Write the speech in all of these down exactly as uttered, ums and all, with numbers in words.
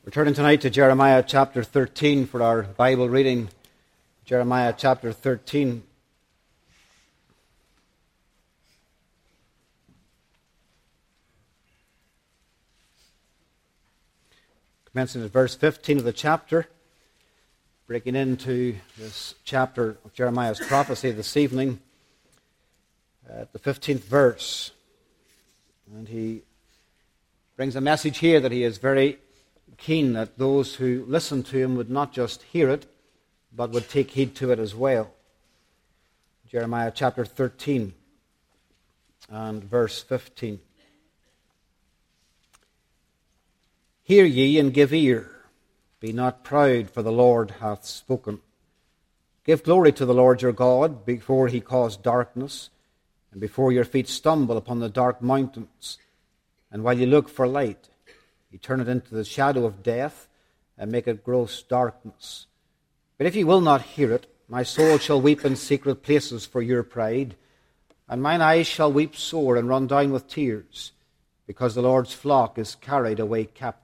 We're turning tonight to Jeremiah chapter thirteen for our Bible reading. Jeremiah chapter thirteen. Commencing at verse fifteen of the chapter, breaking into this chapter of Jeremiah's prophecy this evening at the fifteenth verse. And he brings a message here that he is very keen that those who listen to him would not just hear it, but would take heed to it as well. Jeremiah chapter thirteen and verse fifteen. Hear ye and give ear. Be not proud, for the Lord hath spoken. Give glory to the Lord your God before he cause darkness, and before your feet stumble upon the dark mountains. And while you look for light, he turn it into the shadow of death, and make it gross darkness. But if ye will not hear it, my soul shall weep in secret places for your pride, and mine eyes shall weep sore and run down with tears, because the Lord's flock is carried away captive.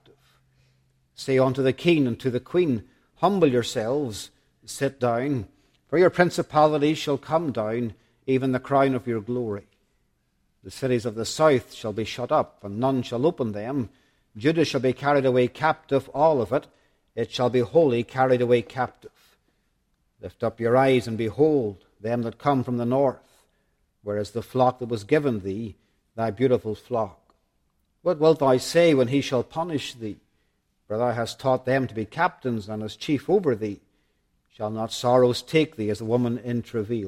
Say unto the king and to the queen, humble yourselves, sit down, for your principalities shall come down, even the crown of your glory. The cities of the south shall be shut up, and none shall open them. Judah shall be carried away captive, all of it. It shall be wholly carried away captive. Lift up your eyes and behold them that come from the north. Where is the flock that was given thee, thy beautiful flock? What wilt thou say when he shall punish thee? For thou hast taught them to be captains, and as chief over thee. Shall not sorrows take thee as a woman in travail?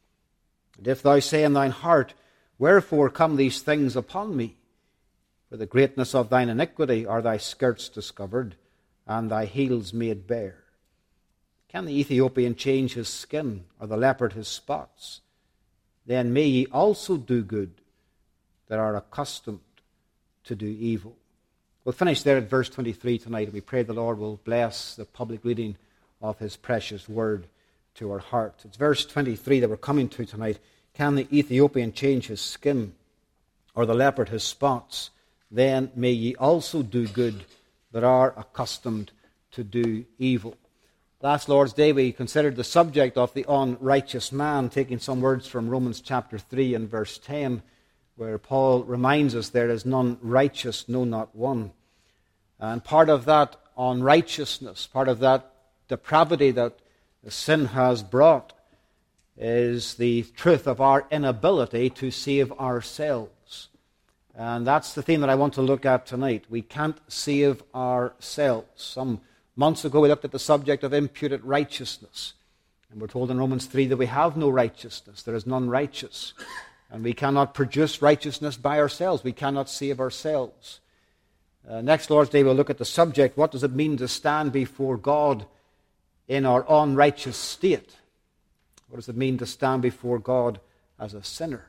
And if thou say in thine heart, wherefore come these things upon me? For the greatness of thine iniquity are thy skirts discovered, and thy heels made bare. Can the Ethiopian change his skin, or the leopard his spots? Then may ye also do good, that are accustomed to do evil. We'll finish there at verse twenty-three tonight, and we pray the Lord will bless the public reading of his precious word to our hearts. It's verse twenty-three that we're coming to tonight. Can the Ethiopian change his skin, or the leopard his spots? Then may ye also do good that are accustomed to do evil. Last Lord's Day we considered the subject of the unrighteous man, taking some words from Romans chapter three and verse ten, where Paul reminds us there is none righteous, no, not one. And part of that unrighteousness, part of that depravity that sin has brought, is the truth of our inability to save ourselves. And that's the theme that I want to look at tonight. We can't save ourselves. Some months ago we looked at the subject of imputed righteousness. And we're told in Romans three that we have no righteousness. There is none righteous. And we cannot produce righteousness by ourselves. We cannot save ourselves. Uh, next Lord's Day we'll look at the subject, what does it mean to stand before God in our unrighteous state? What does it mean to stand before God as a sinner?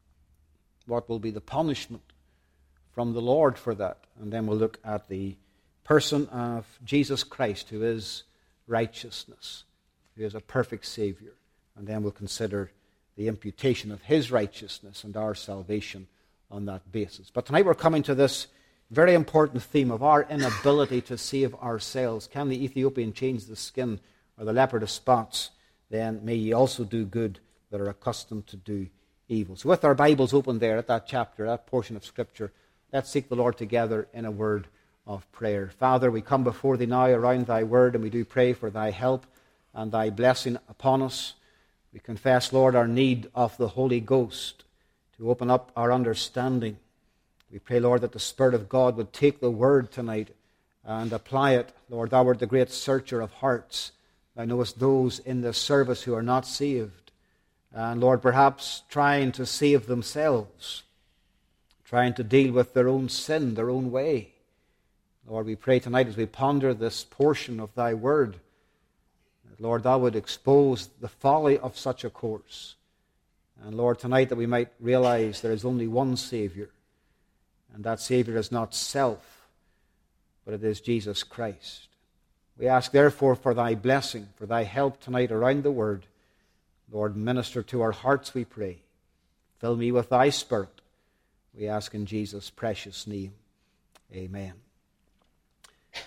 What will be the punishment from the Lord for that? And then we'll look at the person of Jesus Christ, who is righteousness, who is a perfect Savior. And then we'll consider the imputation of his righteousness and our salvation on that basis. But tonight we're coming to this very important theme of our inability to save ourselves. Can the Ethiopian change the skin, or the leopard his spots? Then may ye also do good that are accustomed to do evil. So with our Bibles open there at that chapter, that portion of Scripture, let's seek the Lord together in a word of prayer. Father, we come before thee now around thy word, and we do pray for thy help and thy blessing upon us. We confess, Lord, our need of the Holy Ghost to open up our understanding. We pray, Lord, that the Spirit of God would take the word tonight and apply it. Lord, thou art the great searcher of hearts. Thou knowest those in this service who are not saved. And Lord, perhaps trying to save themselves, trying to deal with their own sin, their own way. Lord, we pray tonight as we ponder this portion of thy word, that, Lord, thou would expose the folly of such a course. And Lord, tonight that we might realize there is only one Savior, and that Savior is not self, but it is Jesus Christ. We ask, therefore, for thy blessing, for thy help tonight around the word. Lord, minister to our hearts, we pray. Fill me with thy Spirit. We ask in Jesus' precious name. Amen.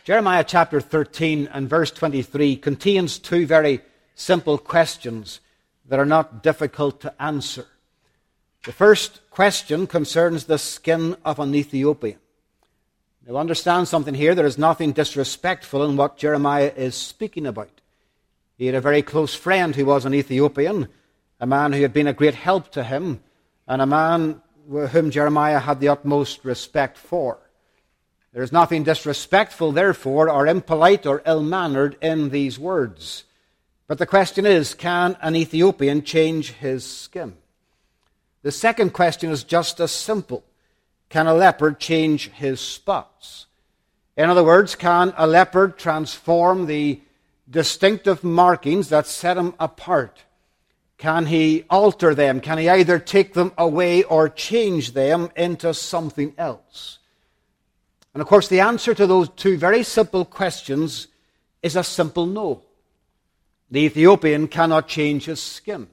Jeremiah chapter thirteen and verse twenty-three contains two very simple questions that are not difficult to answer. The first question concerns the skin of an Ethiopian. Now understand something here. There is nothing disrespectful in what Jeremiah is speaking about. He had a very close friend who was an Ethiopian, a man who had been a great help to him, and a man whom Jeremiah had the utmost respect for. There is nothing disrespectful, therefore, or impolite or ill-mannered in these words. But the question is, can an Ethiopian change his skin? The second question is just as simple. Can a leopard change his spots? In other words, can a leopard transform the distinctive markings that set him apart? Can he alter them? Can he either take them away or change them into something else? And of course, the answer to those two very simple questions is a simple no. The Ethiopian cannot change his skin,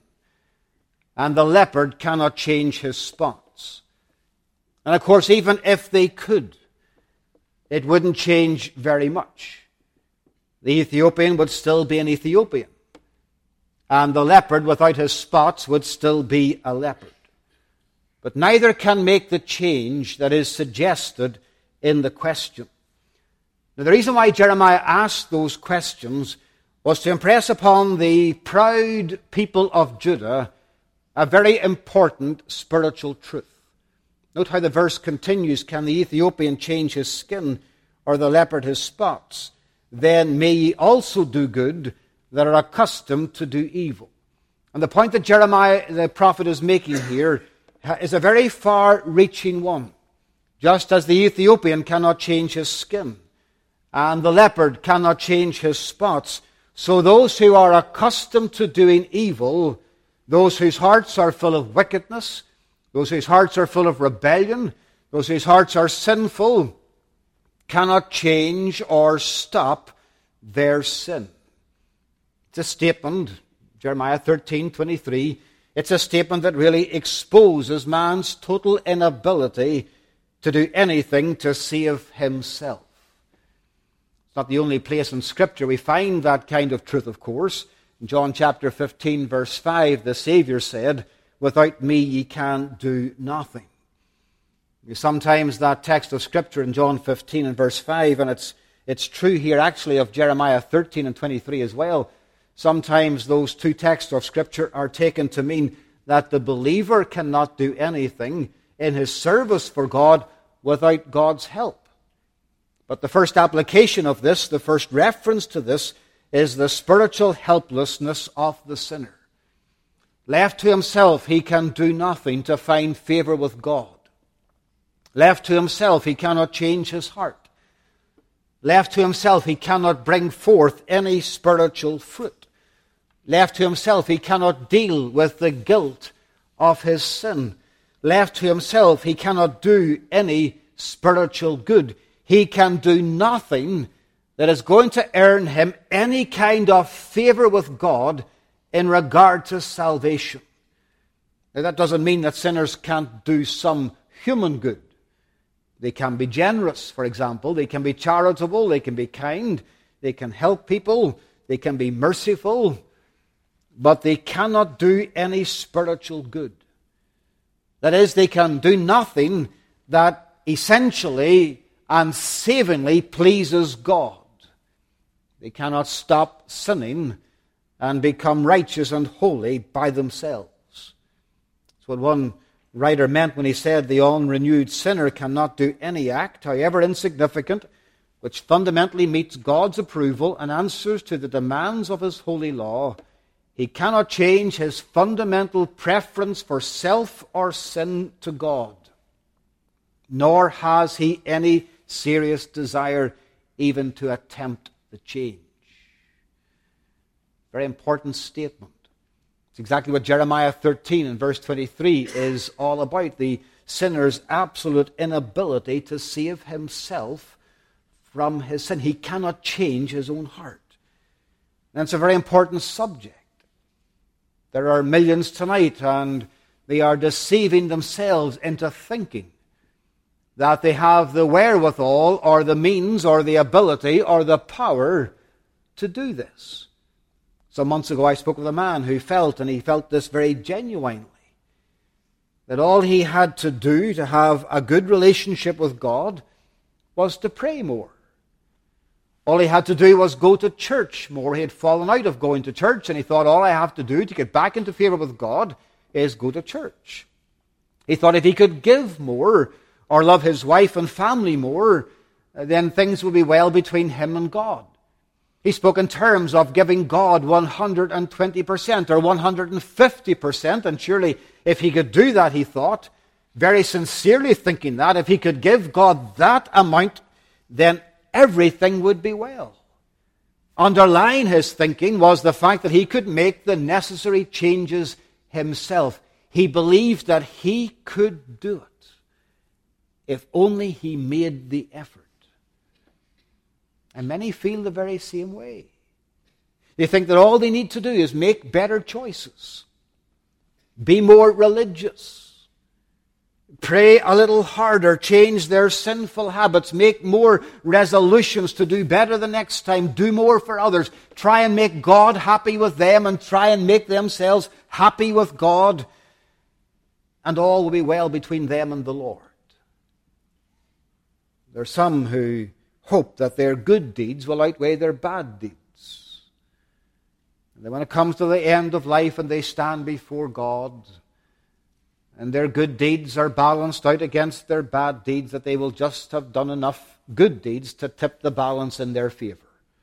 and the leopard cannot change his spots. And of course, even if they could, it wouldn't change very much. The Ethiopian would still be an Ethiopian, and the leopard without his spots would still be a leopard. But neither can make the change that is suggested in the question. Now, the reason why Jeremiah asked those questions was to impress upon the proud people of Judah a very important spiritual truth. Note how the verse continues, can the Ethiopian change his skin or the leopard his spots? Then may ye also do good that are accustomed to do evil. And the point that Jeremiah, the prophet, is making here is a very far-reaching one. Just as the Ethiopian cannot change his skin, and the leopard cannot change his spots, so those who are accustomed to doing evil, those whose hearts are full of wickedness, those whose hearts are full of rebellion, those whose hearts are sinful, cannot change or stop their sin. It's a statement, Jeremiah thirteen twenty-three, it's a statement that really exposes man's total inability to do anything to save himself. It's not the only place in Scripture we find that kind of truth, of course. In John chapter fifteen, verse five, the Savior said, without me ye can do nothing. Sometimes that text of Scripture in John fifteen and verse five, and it's, it's true here actually of Jeremiah thirteen and twenty-three as well, sometimes those two texts of Scripture are taken to mean that the believer cannot do anything in his service for God without God's help. But the first application of this, the first reference to this, is the spiritual helplessness of the sinner. Left to himself, he can do nothing to find favor with God. Left to himself, he cannot change his heart. Left to himself, he cannot bring forth any spiritual fruit. Left to himself, he cannot deal with the guilt of his sin. Left to himself, he cannot do any spiritual good. He can do nothing that is going to earn him any kind of favor with God in regard to salvation. Now, that doesn't mean that sinners can't do some human good. They can be generous, for example. They can be charitable. They can be kind. They can help people. They can be merciful. But they cannot do any spiritual good. That is, they can do nothing that essentially and savingly pleases God. They cannot stop sinning and become righteous and holy by themselves. That's what one writer meant when he said the unrenewed sinner cannot do any act, however insignificant, which fundamentally meets God's approval and answers to the demands of his holy law. He cannot change his fundamental preference for self or sin to God, nor has he any serious desire even to attempt the change. Very important statement. It's exactly what Jeremiah thirteen and verse twenty-three is all about, the sinner's absolute inability to save himself from his sin. He cannot change his own heart. And it's a very important subject. There are millions tonight, and they are deceiving themselves into thinking that they have the wherewithal or the means or the ability or the power to do this. Some months ago I spoke with a man who felt, and he felt this very genuinely, that all he had to do to have a good relationship with God was to pray more. All he had to do was go to church more. He had fallen out of going to church, and he thought, all I have to do to get back into favor with God is go to church. He thought if he could give more or love his wife and family more, then things would be well between him and God. He spoke in terms of giving God one hundred twenty percent or one hundred fifty percent, and surely if he could do that, he thought, very sincerely thinking that, if he could give God that amount, then everything would be well. Underlying his thinking was the fact that he could make the necessary changes himself. He believed that he could do it if only he made the effort. And many feel the very same way. They think that all they need to do is make better choices, be more religious, pray a little harder, change their sinful habits, make more resolutions to do better the next time, do more for others, try and make God happy with them and try and make themselves happy with God, and all will be well between them and the Lord. There are some who hope that their good deeds will outweigh their bad deeds. And then when it comes to the end of life and they stand before God, and their good deeds are balanced out against their bad deeds, that they will just have done enough good deeds to tip the balance in their favor.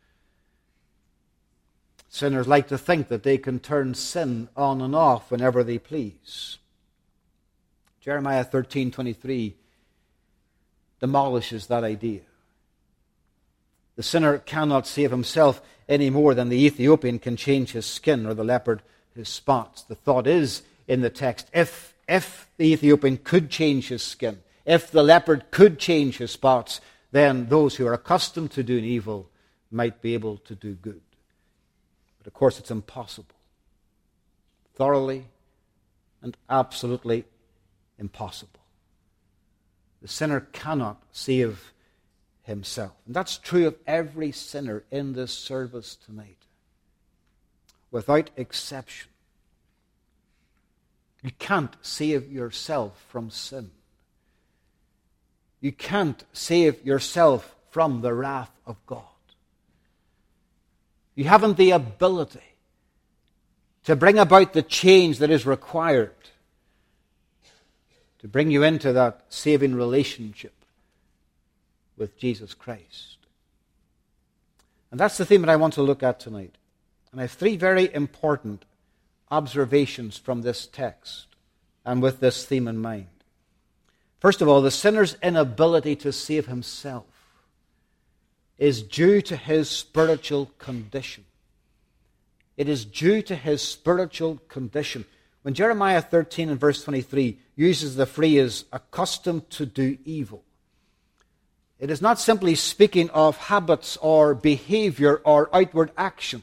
Sinners like to think that they can turn sin on and off whenever they please. Jeremiah thirteen twenty-three demolishes that idea. The sinner cannot save himself any more than the Ethiopian can change his skin or the leopard his spots. The thought is in the text, if If the Ethiopian could change his skin, if the leopard could change his spots, then those who are accustomed to doing evil might be able to do good. But of course it's impossible. Thoroughly and absolutely impossible. The sinner cannot save himself. And that's true of every sinner in this service tonight, without exception. You can't save yourself from sin. You can't save yourself from the wrath of God. You haven't the ability to bring about the change that is required to bring you into that saving relationship with Jesus Christ. And that's the theme that I want to look at tonight. And I have three very important observations from this text and with this theme in mind. First of all, the sinner's inability to save himself is due to his spiritual condition. It is due to his spiritual condition. When Jeremiah thirteen and verse twenty-three uses the phrase accustomed to do evil, it is not simply speaking of habits or behavior or outward actions.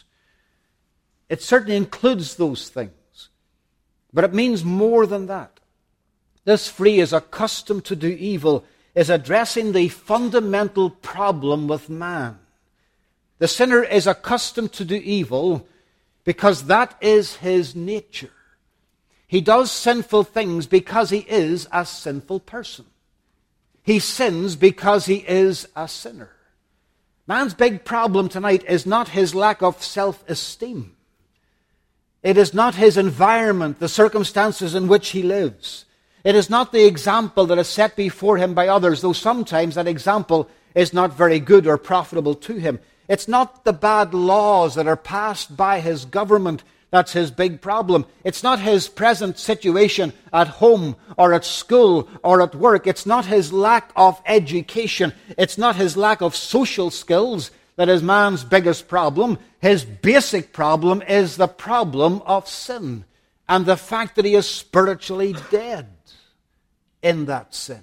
It certainly includes those things. But it means more than that. This phrase, accustomed to do evil, is addressing the fundamental problem with man. The sinner is accustomed to do evil because that is his nature. He does sinful things because he is a sinful person. He sins because he is a sinner. Man's big problem tonight is not his lack of self-esteem. It is not his environment, the circumstances in which he lives. It is not the example that is set before him by others, though sometimes that example is not very good or profitable to him. It's not the bad laws that are passed by his government that's his big problem. It's not his present situation at home or at school or at work. It's not his lack of education. It's not his lack of social skills that is man's biggest problem. His basic problem is the problem of sin and the fact that he is spiritually dead in that sin.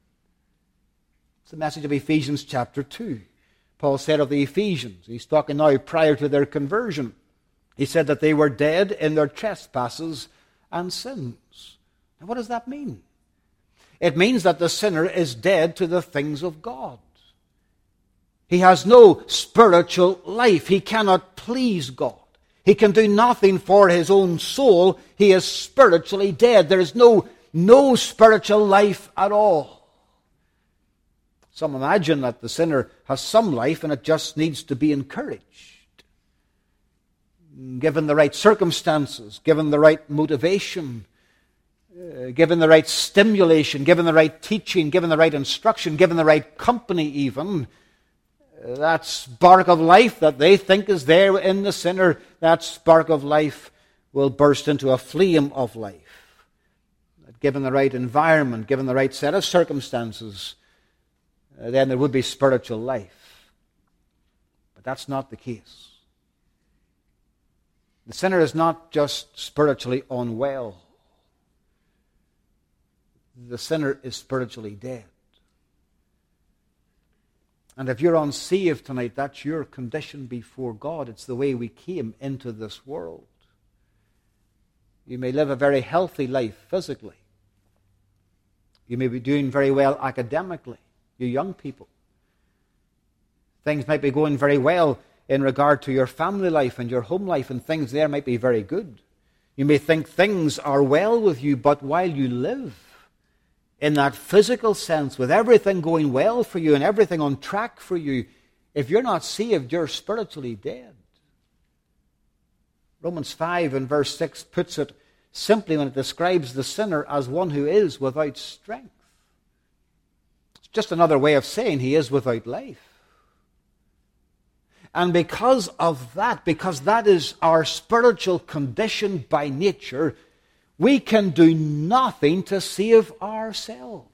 It's the message of Ephesians chapter two. Paul said of the Ephesians, he's talking now prior to their conversion, he said that they were dead in their trespasses and sins. Now what does that mean? It means that the sinner is dead to the things of God. He has no spiritual life. He cannot please God. He can do nothing for his own soul. He is spiritually dead. There is no, no spiritual life at all. Some imagine that the sinner has some life and it just needs to be encouraged. Given the right circumstances, given the right motivation, uh, given the right stimulation, given the right teaching, given the right instruction, given the right company even, that spark of life that they think is there in the sinner, that spark of life will burst into a flame of life. Given the right environment, given the right set of circumstances, uh, then there would be spiritual life. But that's not the case. The sinner is not just spiritually unwell. The sinner is spiritually dead. And if you're unsaved tonight, that's your condition before God. It's the way we came into this world. You may live a very healthy life physically. You may be doing very well academically, you young people. Things might be going very well in regard to your family life and your home life, and things there might be very good. You may think things are well with you, but while you live in that physical sense, with everything going well for you and everything on track for you, if you're not saved, you're spiritually dead. Romans five and verse six puts it simply when it describes the sinner as one who is without strength. It's just another way of saying he is without life. And because of that, because that is our spiritual condition by nature, we can do nothing to save ourselves.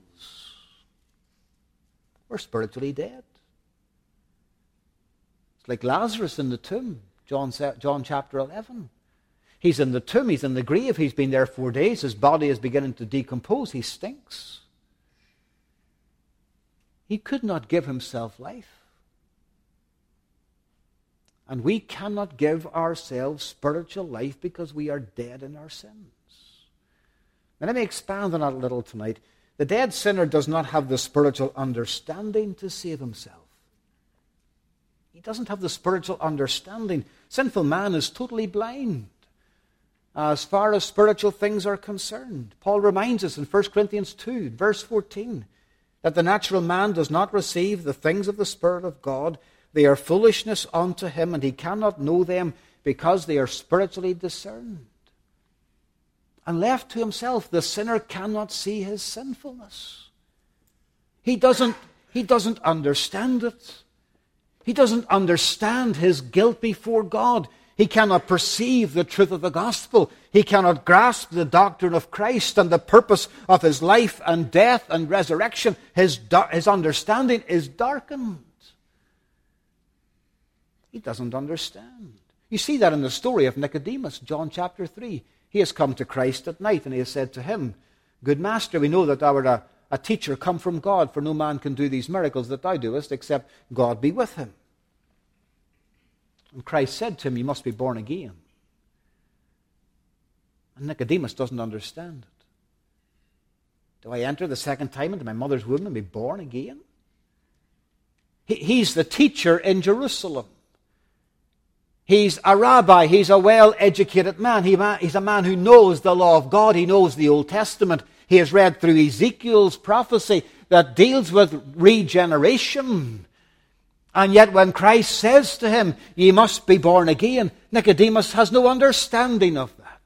We're spiritually dead. It's like Lazarus in the tomb, John, John chapter eleven. He's in the tomb, he's in the grave, he's been there four days, his body is beginning to decompose, he stinks. He could not give himself life. And we cannot give ourselves spiritual life because we are dead in our sins. Now let me expand on that a little tonight. The dead sinner does not have the spiritual understanding to save himself. He doesn't have the spiritual understanding. Sinful man is totally blind as far as spiritual things are concerned. Paul reminds us in First Corinthians two, verse fourteen, that the natural man does not receive the things of the Spirit of God. They are foolishness unto him, and he cannot know them because they are spiritually discerned. And left to himself, the sinner cannot see his sinfulness. He doesn't, he doesn't understand it. He doesn't understand his guilt before God. He cannot perceive the truth of the gospel. He cannot grasp the doctrine of Christ and the purpose of his life and death and resurrection. His, his understanding is darkened. He doesn't understand. You see that in the story of Nicodemus, John chapter three. He has come to Christ at night, and he has said to him, Good master, we know that thou art a, a teacher come from God, for no man can do these miracles that thou doest, except God be with him. And Christ said to him, You must be born again. And Nicodemus doesn't understand it. Do I enter the second time into my mother's womb and be born again? He, he's the teacher in Jerusalem. He's a rabbi. He's a well-educated man. He, he's a man who knows the law of God. He knows the Old Testament. He has read through Ezekiel's prophecy that deals with regeneration. And yet when Christ says to him, Ye must be born again, Nicodemus has no understanding of that.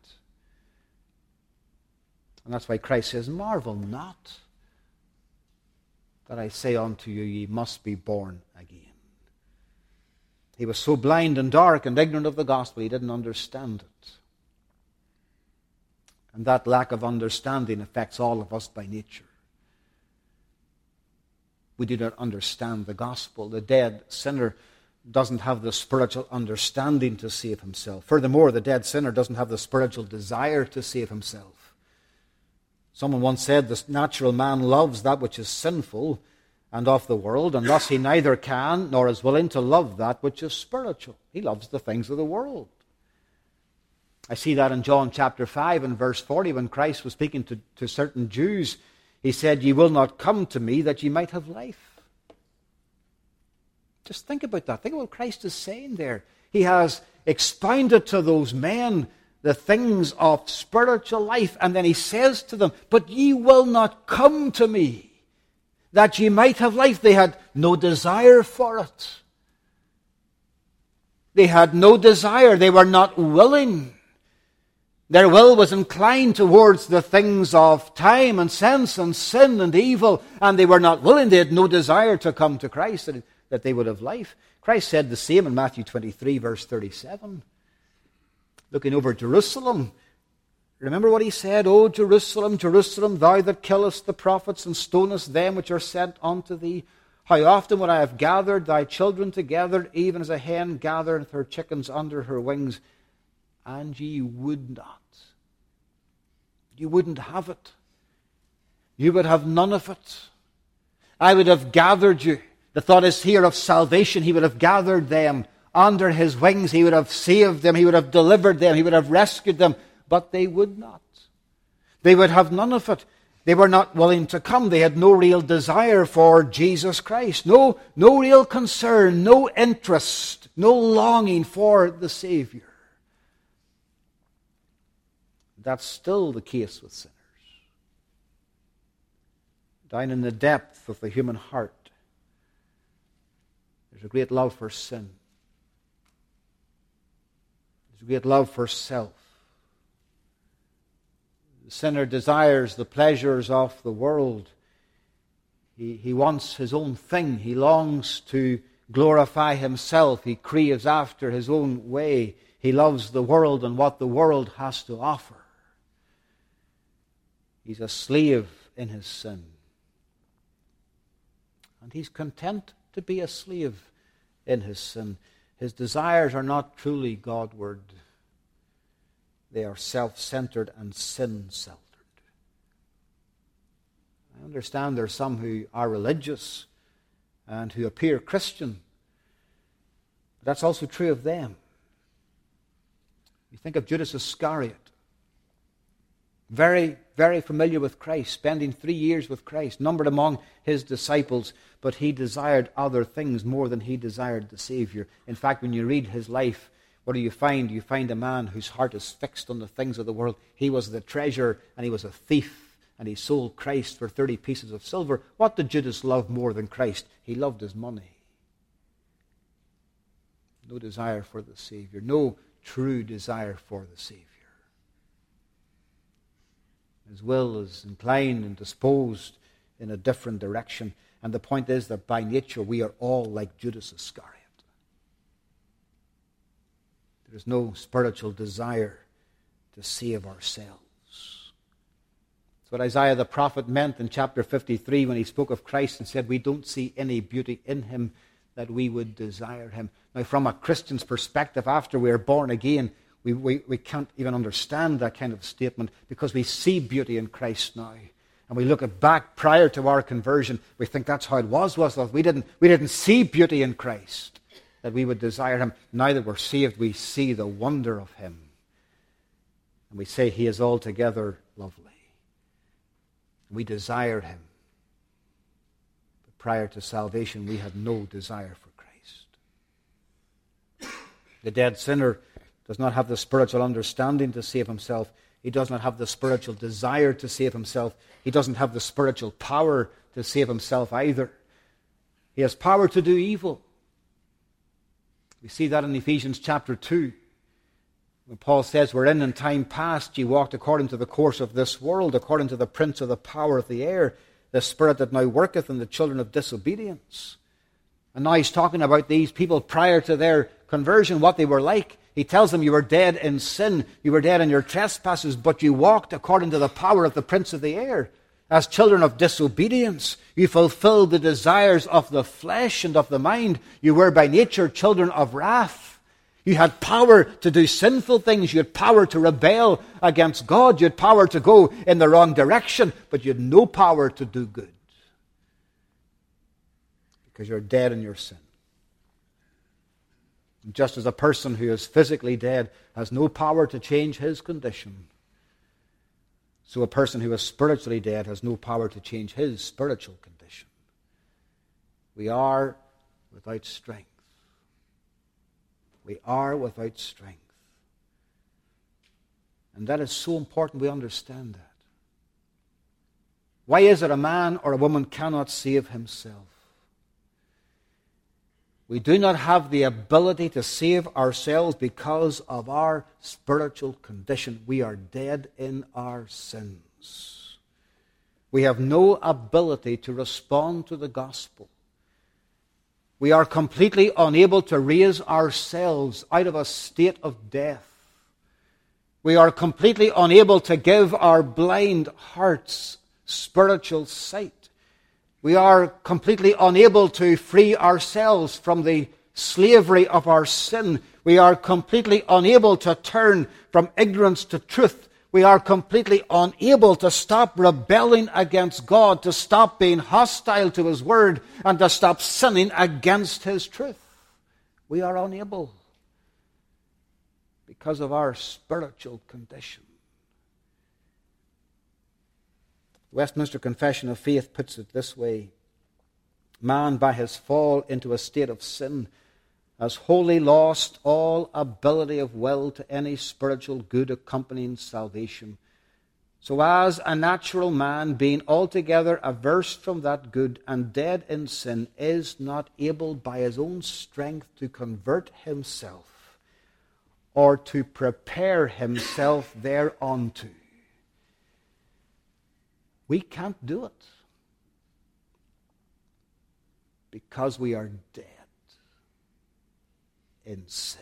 And that's why Christ says, Marvel not that I say unto you, Ye must be born again. He was so blind and dark and ignorant of the gospel, he didn't understand it. And that lack of understanding affects all of us by nature. We do not understand the gospel. The dead sinner doesn't have the spiritual understanding to save himself. Furthermore, the dead sinner doesn't have the spiritual desire to save himself. Someone once said, the natural man loves that which is sinful and of the world, and thus he neither can nor is willing to love that which is spiritual. He loves the things of the world. I see that in John chapter five and verse forty, when Christ was speaking to, to certain Jews. He said, "Ye will not come to me that ye might have life." Just think about that. Think of what Christ is saying there. He has expounded to those men the things of spiritual life, and then he says to them, "But ye will not come to me that ye might have life." They had no desire for it. They had no desire. They were not willing. Their will was inclined towards the things of time and sense and sin and evil, and they were not willing. They had no desire to come to Christ, that, that they would have life. Christ said the same in Matthew twenty-three, verse thirty-seven. Looking over Jerusalem, remember what he said? "O Jerusalem, Jerusalem, thou that killest the prophets and stonest them which are sent unto thee, how often would I have gathered thy children together, even as a hen gathereth her chickens under her wings, and ye would not." You wouldn't have it. You would have none of it. I would have gathered you. The thought is here of salvation. He would have gathered them under his wings. He would have saved them. He would have delivered them. He would have rescued them. But they would not. They would have none of it. They were not willing to come. They had no real desire for Jesus Christ. No, no real concern, no interest, no longing for the Savior. That's still the case with sinners. Down in the depth of the human heart, there's a great love for sin. There's a great love for self. The sinner desires the pleasures of the world. He, he wants his own thing. He longs to glorify himself. He craves after his own way. He loves the world and what the world has to offer. He's a slave in his sin. And he's content to be a slave in his sin. His desires are not truly Godward. They are self-centered and sin-centered. I understand there are some who are religious and who appear Christian. But that's also true of them. You think of Judas Iscariot. Very, very familiar with Christ, spending three years with Christ, numbered among his disciples, but he desired other things more than he desired the Savior. In fact, when you read his life, what do you find? You find a man whose heart is fixed on the things of the world. He was the treasure, and he was a thief, and he sold Christ for thirty pieces of silver. What did Judas love more than Christ? He loved his money. No desire for the Savior. No true desire for the Savior. His will is inclined and disposed in a different direction. And the point is that by nature we are all like Judas Iscariot. There is no spiritual desire to save ourselves. That's what Isaiah the prophet meant in chapter fifty-three when he spoke of Christ and said, "We don't see any beauty in him that we would desire him." Now, from a Christian's perspective, after we are born again, We, we, we can't even understand that kind of statement because we see beauty in Christ now. And we look at back prior to our conversion, we think that's how it was, was it? We didn't, we didn't see beauty in Christ, that we would desire him. Now that we're saved, we see the wonder of him. And we say he is altogether lovely. We desire him. But prior to salvation, we had no desire for Christ. The dead sinner does not have the spiritual understanding to save himself. He does not have the spiritual desire to save himself. He doesn't have the spiritual power to save himself either. He has power to do evil. We see that in Ephesians chapter two. When Paul says, "Wherein in time past ye walked according to the course of this world, according to the prince of the power of the air, the spirit that now worketh in the children of disobedience." And now he's talking about these people prior to their conversion, what they were like. He tells them, you were dead in sin, you were dead in your trespasses, but you walked according to the power of the prince of the air. As children of disobedience, you fulfilled the desires of the flesh and of the mind. You were by nature children of wrath. You had power to do sinful things. You had power to rebel against God. You had power to go in the wrong direction, but you had no power to do good. Because you're dead in your sin. Just as a person who is physically dead has no power to change his condition, So a person who is spiritually dead has no power to change his spiritual condition. We are without strength. We are without strength. And that is so important we understand that. Why is it a man or a woman cannot save himself? We do not have the ability to save ourselves because of our spiritual condition. We are dead in our sins. We have no ability to respond to the gospel. We are completely unable to raise ourselves out of a state of death. We are completely unable to give our blind hearts spiritual sight. We are completely unable to free ourselves from the slavery of our sin. We are completely unable to turn from ignorance to truth. We are completely unable to stop rebelling against God, to stop being hostile to His Word, and to stop sinning against His truth. We are unable because of our spiritual condition. The Westminster Confession of Faith puts it this way: man, by his fall into a state of sin, has wholly lost all ability of will to any spiritual good accompanying salvation, so as a natural man, being altogether averse from that good and dead in sin, is not able by his own strength to convert himself or to prepare himself thereunto. We can't do it because we are dead in sin.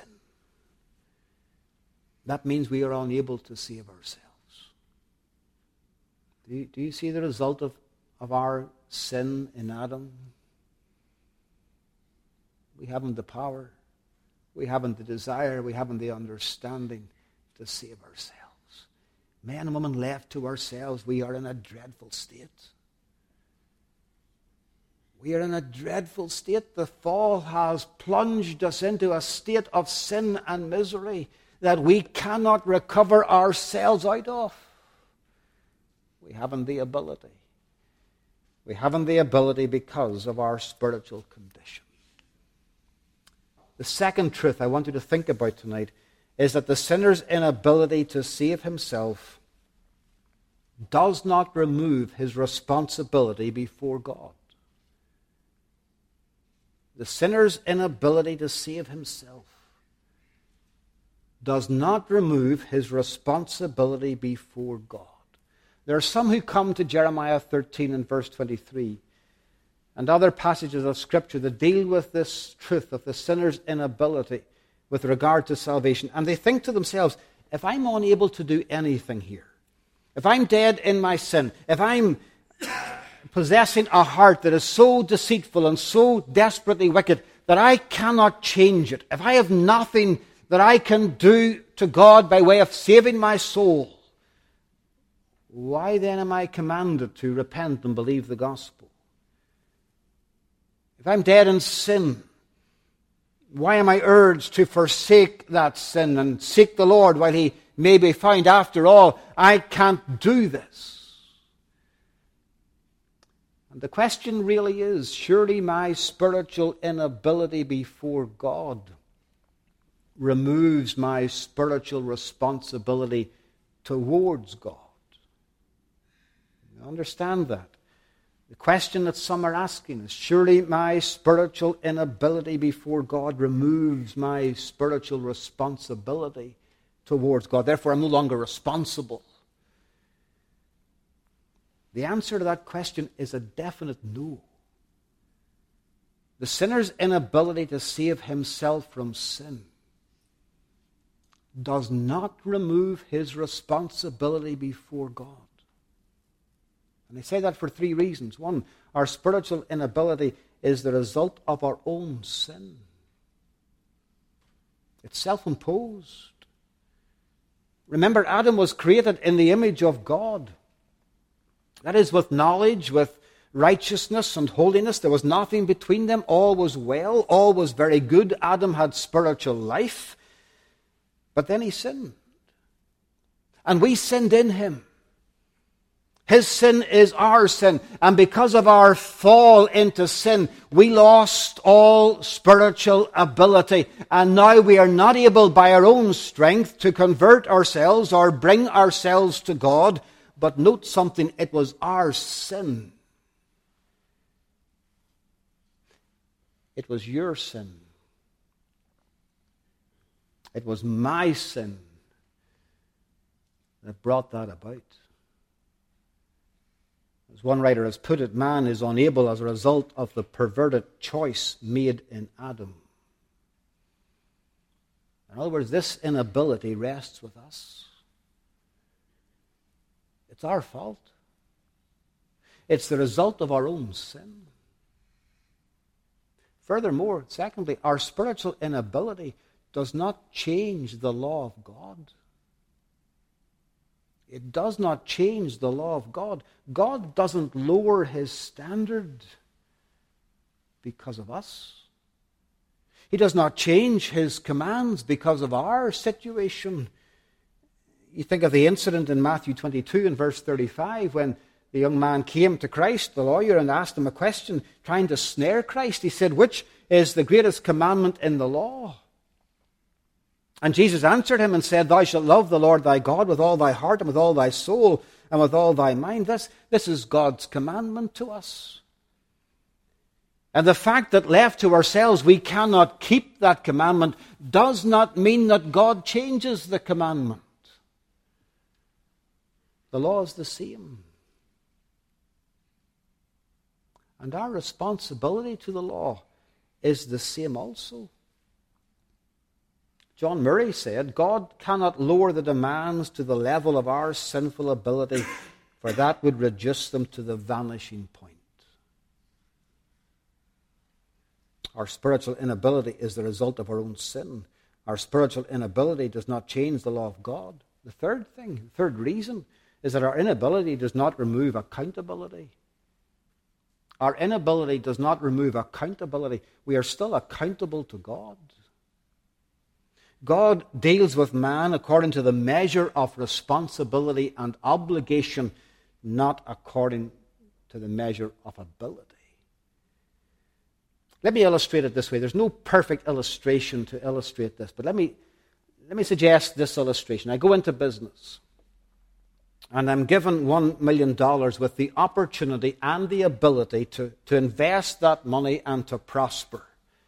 That means we are unable to save ourselves. Do you, do you see the result of, of our sin in Adam? We haven't the power, we haven't the desire, we haven't the understanding to save ourselves. Men and women left to ourselves, we are in a dreadful state. We are in a dreadful state. The fall has plunged us into a state of sin and misery that we cannot recover ourselves out of. We haven't the ability. We haven't the ability because of our spiritual condition. The second truth I want you to think about tonight is that the sinner's inability to save himself does not remove his responsibility before God. The sinner's inability to save himself does not remove his responsibility before God. There are some who come to Jeremiah thirteen and verse twenty-three and other passages of Scripture that deal with this truth of the sinner's inability with regard to salvation, and they think to themselves, if I'm unable to do anything here, if I'm dead in my sin, if I'm possessing a heart that is so deceitful and so desperately wicked that I cannot change it, if I have nothing that I can do to God by way of saving my soul, why then am I commanded to repent and believe the gospel? If I'm dead in sin, why am I urged to forsake that sin and seek the Lord while He may be found? After all, I can't do this. And the question really is, surely my spiritual inability before God removes my spiritual responsibility towards God. You understand that? The question that some are asking is, surely my spiritual inability before God removes my spiritual responsibility towards God. Therefore, I'm no longer responsible. The answer to that question is a definite no. The sinner's inability to save himself from sin does not remove his responsibility before God. And I say that for three reasons. One, our spiritual inability is the result of our own sin. It's self-imposed. Remember, Adam was created in the image of God. That is, with knowledge, with righteousness and holiness. There was nothing between them. All was well. All was very good. Adam had spiritual life. But then he sinned. And we sinned in him. His sin is our sin. And because of our fall into sin, we lost all spiritual ability. And now we are not able by our own strength to convert ourselves or bring ourselves to God. But note something, it was our sin. It was your sin. It was my sin that brought that about. As one writer has put it, man is unable as a result of the perverted choice made in Adam. In other words, this inability rests with us. It's our fault. It's the result of our own sin. Furthermore, secondly, our spiritual inability does not change the law of God. It does not change the law of God. God doesn't lower his standard because of us. He does not change his commands because of our situation. You think of the incident in Matthew twenty-two and verse thirty-five when the young man came to Christ, the lawyer, and asked him a question, trying to snare Christ. He said, "Which is the greatest commandment in the law?" And Jesus answered him and said, "Thou shalt love the Lord thy God with all thy heart and with all thy soul and with all thy mind." This, this is God's commandment to us. And the fact that left to ourselves we cannot keep that commandment does not mean that God changes the commandment. The law is the same. And our responsibility to the law is the same also. John Murray said, God cannot lower the demands to the level of our sinful ability, for that would reduce them to the vanishing point. Our spiritual inability is the result of our own sin. Our spiritual inability does not change the law of God. The third thing, the third reason, is that our inability does not remove accountability. Our inability does not remove accountability. We are still accountable to God. God deals with man according to the measure of responsibility and obligation, not according to the measure of ability. Let me illustrate it this way. There's no perfect illustration to illustrate this, but let me, let me suggest this illustration. I go into business, and I'm given one million dollars with the opportunity and the ability to, to invest that money and to prosper.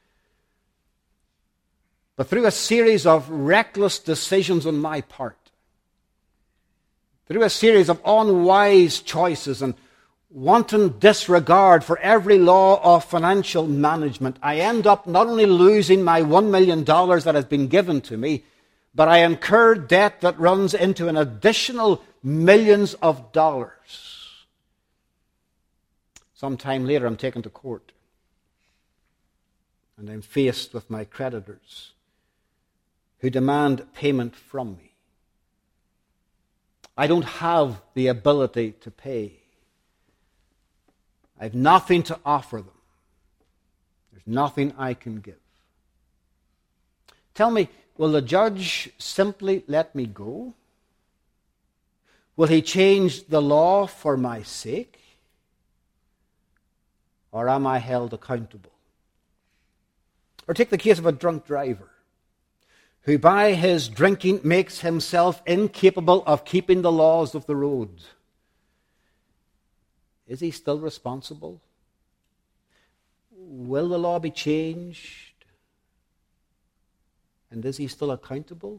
But through a series of reckless decisions on my part, through a series of unwise choices and wanton disregard for every law of financial management, I end up not only losing my one million dollars that has been given to me, but I incur debt that runs into an additional millions of dollars. Sometime later, I'm taken to court, and I'm faced with my creditors, who demand payment from me. I don't have the ability to pay. I have nothing to offer them. There's nothing I can give. Tell me, will the judge simply let me go? Will he change the law for my sake? Or am I held accountable? Or take the case of a drunk driver who by his drinking makes himself incapable of keeping the laws of the road. Is he still responsible? Will the law be changed? And is he still accountable?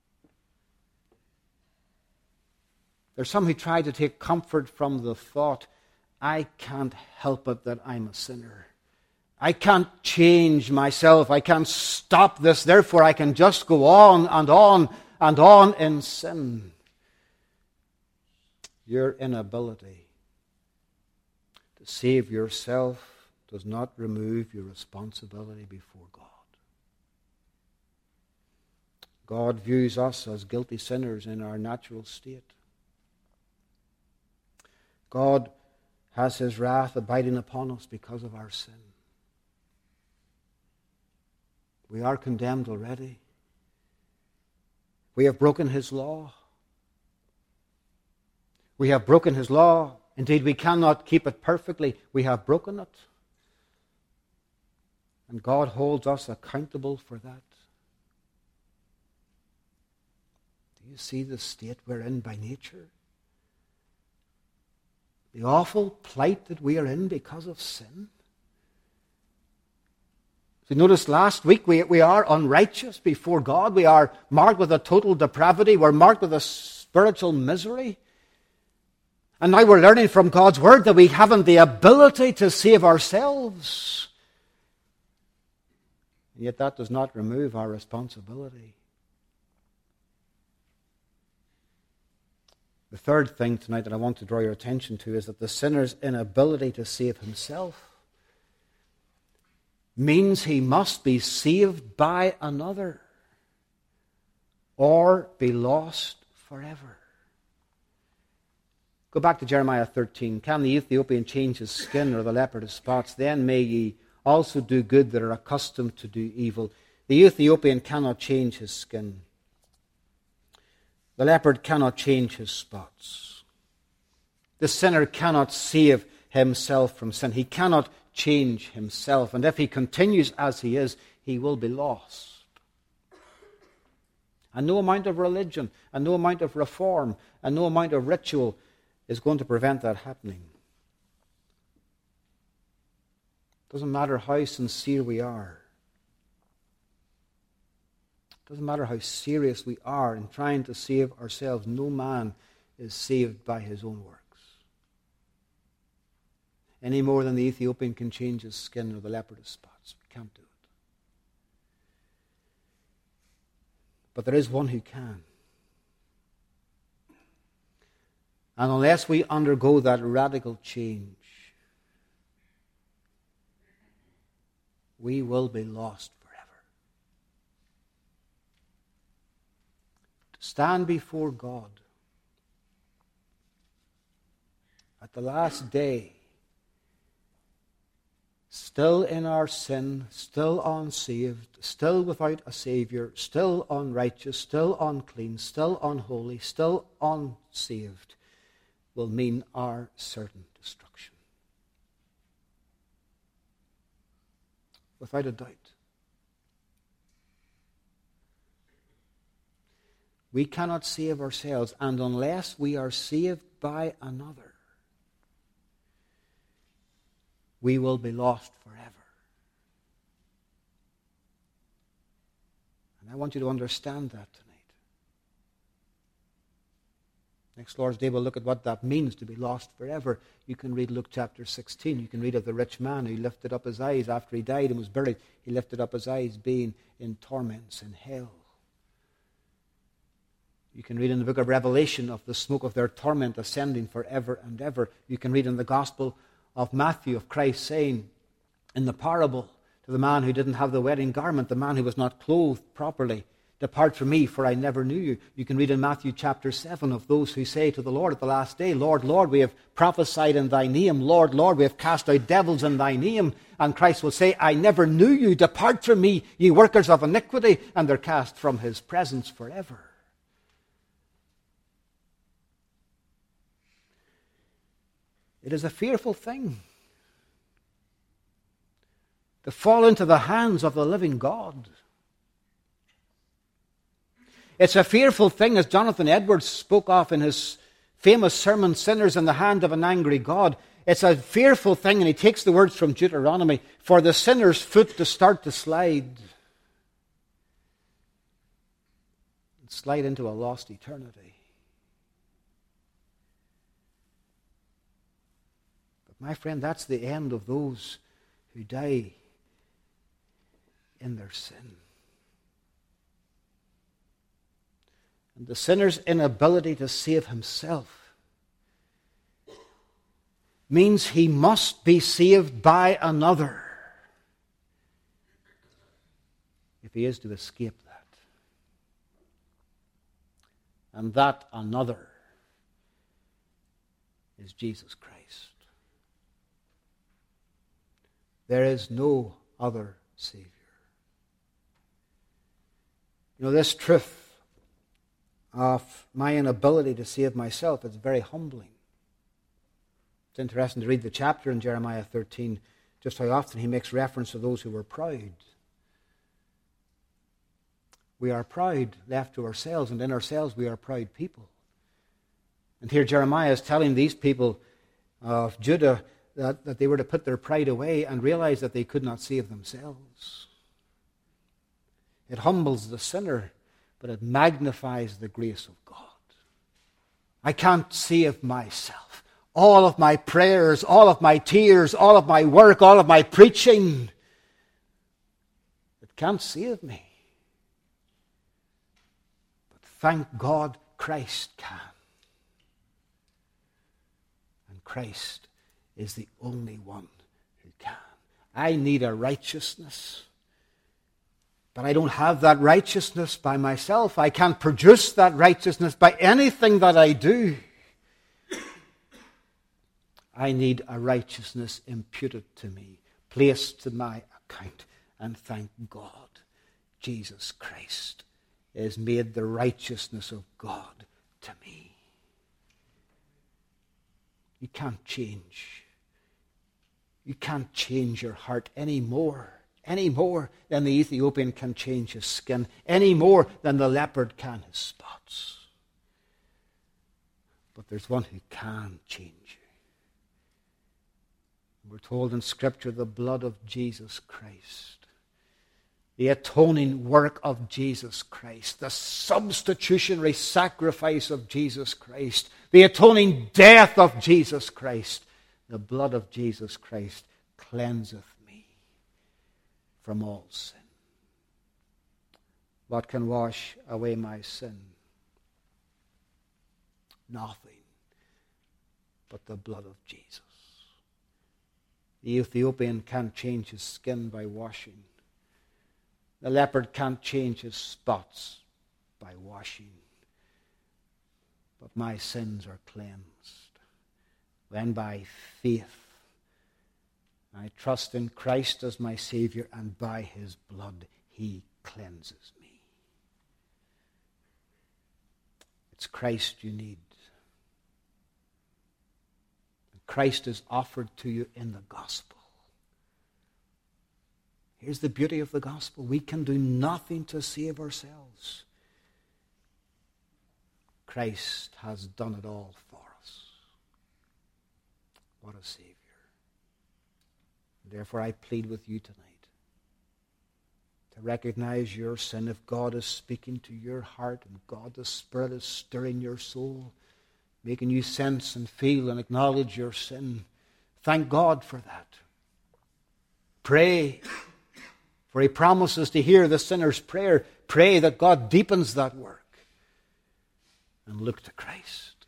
There's some who try to take comfort from the thought, I can't help it that I'm a sinner. I can't change myself. I can't stop this. Therefore, I can just go on and on and on in sin. Your inability to save yourself does not remove your responsibility before God. God views us as guilty sinners in our natural state. God has his wrath abiding upon us because of our sin. We are condemned already. We have broken his law. We have broken his law. Indeed, we cannot keep it perfectly. We have broken it. And God holds us accountable for that. Do you see the state we're in by nature? The awful plight that we are in because of sin. So notice last week we, we are unrighteous before God. We are marked with a total depravity. We're marked with a spiritual misery. And now we're learning from God's Word that we haven't the ability to save ourselves. And yet that does not remove our responsibility. The third thing tonight that I want to draw your attention to is that the sinner's inability to save himself means he must be saved by another or be lost forever. Go back to Jeremiah thirteen. Can the Ethiopian change his skin or the leopard his spots? Then may ye also do good that are accustomed to do evil. The Ethiopian cannot change his skin. The leopard cannot change his spots. The sinner cannot save himself from sin. He cannot change himself. And if he continues as he is, he will be lost. And no amount of religion, and no amount of reform, and no amount of ritual is going to prevent that happening. It doesn't matter how sincere we are. It doesn't matter how serious we are in trying to save ourselves. No man is saved by his own works. Any more than the Ethiopian can change his skin or the leopard his spots. We can't do it. But there is one who can. And unless we undergo that radical change, we will be lost forever. To stand before God at the last day, still in our sin, still unsaved, still without a Savior, still unrighteous, still unclean, still unholy, still unsaved, will mean our certain destruction. Without a doubt. We cannot save ourselves, and unless we are saved by another, we will be lost forever. And I want you to understand that tonight. Next Lord's Day, we'll look at what that means to be lost forever. You can read Luke chapter sixteen. You can read of the rich man who lifted up his eyes after he died and was buried. He lifted up his eyes being in torments in hell. You can read in the book of Revelation of the smoke of their torment ascending forever and ever. You can read in the Gospel of Matthew of Christ saying in the parable to the man who didn't have the wedding garment, the man who was not clothed properly, "Depart from me, for I never knew you." You can read in Matthew chapter seven of those who say to the Lord at the last day, "Lord, Lord, we have prophesied in thy name. Lord, Lord, we have cast out devils in thy name." And Christ will say, "I never knew you. Depart from me, ye workers of iniquity." And they're cast from his presence forever. It is a fearful thing to fall into the hands of the living God. It's a fearful thing, as Jonathan Edwards spoke of in his famous sermon, "Sinners in the Hand of an Angry God." It's a fearful thing, and he takes the words from Deuteronomy, for the sinner's foot to start to slide. And slide into a lost eternity. But my friend, that's the end of those who die in their sin. And the sinner's inability to save himself means he must be saved by another if he is to escape that. And that another is Jesus Christ. There is no other Savior. You know, this truth of my inability to save myself. It's very humbling. It's interesting to read the chapter in Jeremiah thirteen, just how often he makes reference to those who were proud. We are proud, left to ourselves, and in ourselves we are proud people. And here Jeremiah is telling these people of Judah that, that they were to put their pride away and realize that they could not save themselves. It humbles the sinner, but it magnifies the grace of God. I can't save myself. All of my prayers, all of my tears, all of my work, all of my preaching, it can't save me. But thank God Christ can. And Christ is the only one who can. I need a righteousness, but I don't have that righteousness by myself. I can't produce that righteousness by anything that I do. I need a righteousness imputed to me, placed to my account. And thank God, Jesus Christ is made the righteousness of God to me. You can't change. You can't change your heart any more, any more than the Ethiopian can change his skin, any more than the leopard can his spots. But there's one who can change you. We're told in Scripture the blood of Jesus Christ, the atoning work of Jesus Christ, the substitutionary sacrifice of Jesus Christ, the atoning death of Jesus Christ, the blood of Jesus Christ cleanseth me from all sin. What can wash away my sin? Nothing but the blood of Jesus. The Ethiopian can't change his skin by washing. The leopard can't change his spots by washing. But my sins are cleansed when by faith I trust in Christ as my Savior, and by his blood he cleanses me. It's Christ you need. Christ is offered to you in the gospel. Here's the beauty of the gospel. We can do nothing to save ourselves. Christ has done it all for us. What a Savior. Therefore, I plead with you tonight to recognize your sin. If God is speaking to your heart and God the Spirit is stirring your soul, making you sense and feel and acknowledge your sin, thank God for that. Pray, for he promises to hear the sinner's prayer. Pray that God deepens that work. And look to Christ.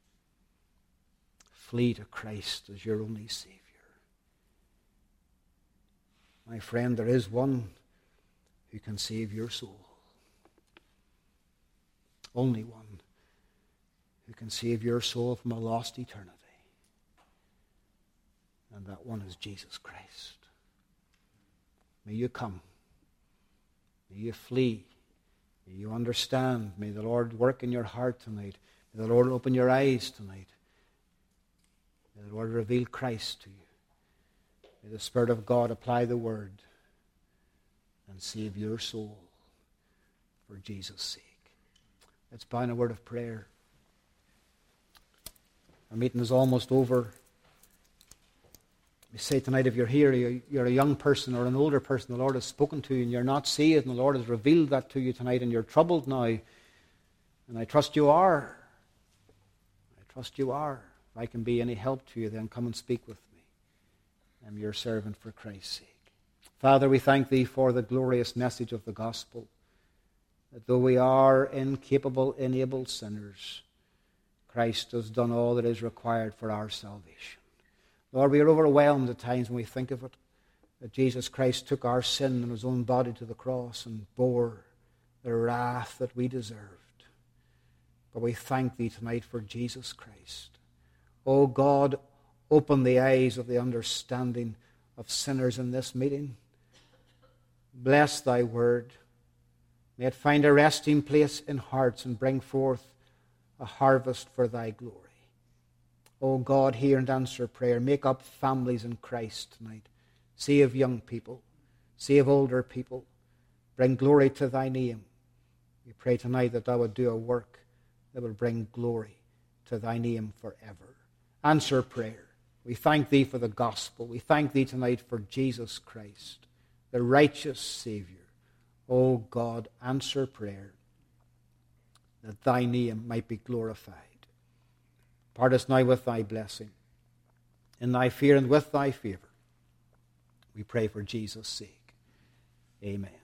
Flee to Christ as your only Savior. My friend, there is one who can save your soul. Only one who can save your soul from a lost eternity. And that one is Jesus Christ. May you come. May you flee. May you understand. May the Lord work in your heart tonight. May the Lord open your eyes tonight. May the Lord reveal Christ to you. May the Spirit of God apply the Word and save your soul for Jesus' sake. Let's bow in a word of prayer. Our meeting is almost over. We say tonight, if you're here, you're a young person or an older person, the Lord has spoken to you and you're not saved, and the Lord has revealed that to you tonight, and you're troubled now. And I trust you are. I trust you are. If I can be any help to you, then come and speak with me. I'm your servant for Christ's sake. Father, we thank thee for the glorious message of the gospel, that though we are incapable, enabled sinners, Christ has done all that is required for our salvation. Lord, we are overwhelmed at times when we think of it, that Jesus Christ took our sin in his own body to the cross and bore the wrath that we deserved. But we thank thee tonight for Jesus Christ. O God, open the eyes of the understanding of sinners in this meeting. Bless thy word. May it find a resting place in hearts and bring forth a harvest for thy glory. O God, hear and answer prayer. Make up families in Christ tonight. Save young people. Save older people. Bring glory to thy name. We pray tonight that thou would do a work that will bring glory to thy name forever. Answer prayer. We thank thee for the gospel. We thank thee tonight for Jesus Christ, the righteous Savior. O God, answer prayer that thy name might be glorified. Part us now with thy blessing, in thy fear and with thy favor. We pray for Jesus' sake. Amen.